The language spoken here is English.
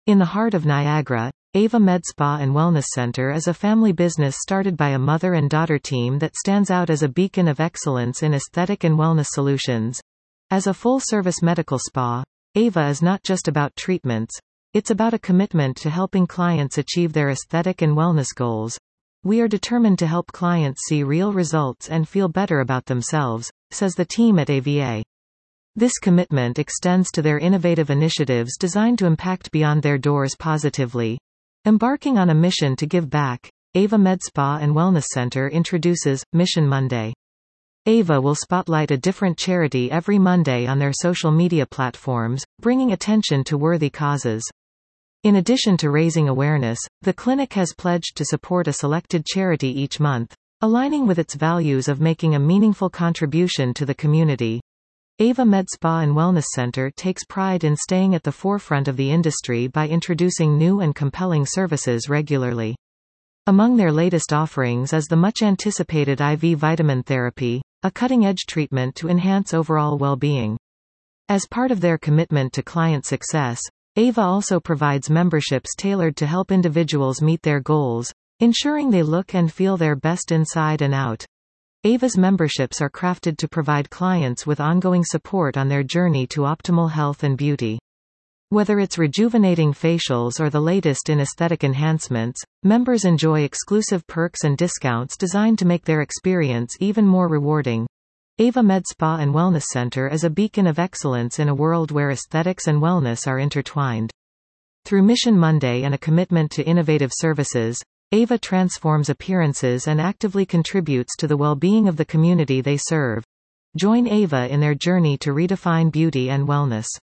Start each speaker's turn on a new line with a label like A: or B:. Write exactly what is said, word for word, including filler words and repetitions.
A: In the heart of Niagara, Ava Med Spa and Wellness Center is a family business started by a mother and daughter team that stands out as a beacon of excellence in aesthetic and wellness solutions. As a full-service medical spa, Ava is not just about treatments, it's about a commitment to helping clients achieve their aesthetic and wellness goals. We are determined to help clients see real results and feel better about themselves, says the team at A V A. This commitment extends to their innovative initiatives designed to impact beyond their doors positively. Embarking on a mission to give back, Ava Med Spa and Wellness Center introduces Mission Monday. Ava will spotlight a different charity every Monday on their social media platforms, bringing attention to worthy causes. In addition to raising awareness, the clinic has pledged to support a selected charity each month, aligning with its values of making a meaningful contribution to the community. Ava Med Spa and Wellness Center takes pride in staying at the forefront of the industry by introducing new and compelling services regularly. Among their latest offerings is the much-anticipated I V vitamin therapy, a cutting-edge treatment to enhance overall well-being. As part of their commitment to client success, Ava also provides memberships tailored to help individuals meet their goals, ensuring they look and feel their best inside and out. Ava's memberships are crafted to provide clients with ongoing support on their journey to optimal health and beauty. Whether it's rejuvenating facials or the latest in aesthetic enhancements, members enjoy exclusive perks and discounts designed to make their experience even more rewarding. Ava Med Spa and Wellness Center is a beacon of excellence in a world where aesthetics and wellness are intertwined. Through Mission Monday and a commitment to innovative services, Ava transforms appearances and actively contributes to the well-being of the community they serve. Join Ava in their journey to redefine beauty and wellness.